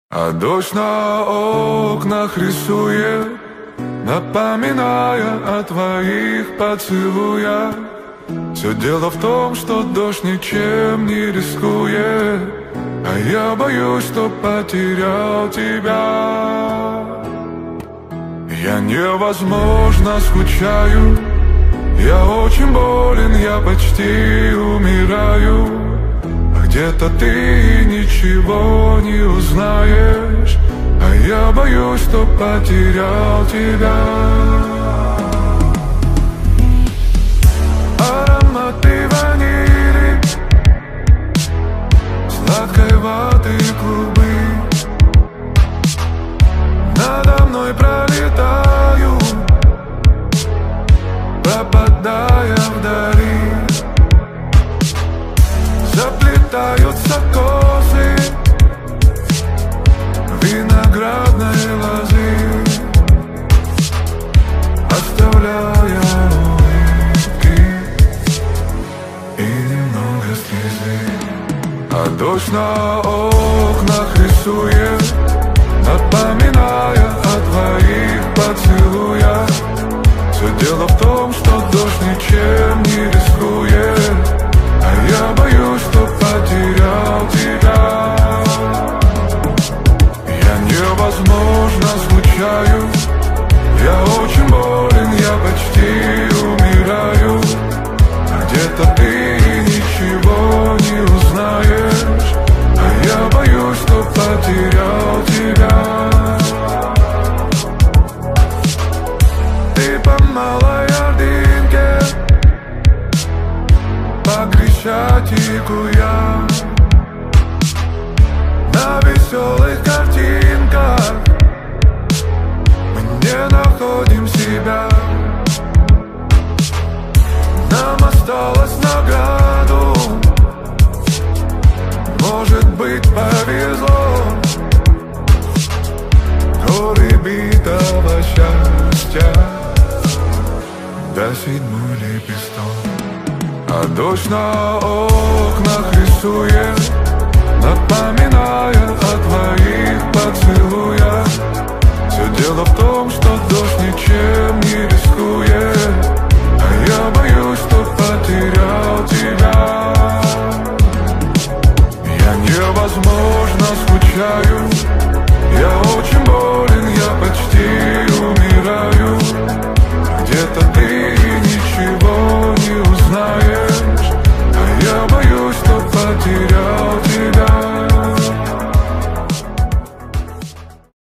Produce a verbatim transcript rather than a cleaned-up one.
А дождь на окнах рисует, напоминая о твоих поцелуях. Все дело в том, что дождь ничем не рискует, а я боюсь, что потерял тебя. Я невозможно скучаю, я очень болен, я почти умираю. Где-то ты ничего не узнаешь, а я боюсь, что потерял тебя. Ароматы ванили, сладкой ваты клубы надо мной пролетают, пропадая вдали. Заплетаются косы виноградной лозы, оставляя улыбки и немного слезы. А дождь на окнах рисует, напоминая о твоих поцелуях. Все дело в том, что дождь ничем не рискует, а я боюсь, что потерял тебя. Я невозможно скучаю, я очень болен, я почти умираю. А где-то ты ничего не узнаешь, а я боюсь, что потерял тебя. Ты по малой ордынке, по Крещатику я, на веселых картинках мы не находим себя. Нам осталось награду, может быть, повезло. Горы битого счастья до седьмой лепесток. А дождь на окнах рисует, напоминая о твоих поцелуях. Все дело в том, что дождь ничем не рискует, а я боюсь, что потерял тебя. Я невозможно скучаю, я очень болен, я почти умираю. Где-то ты ничего не узнаешь, а я боюсь, что потерял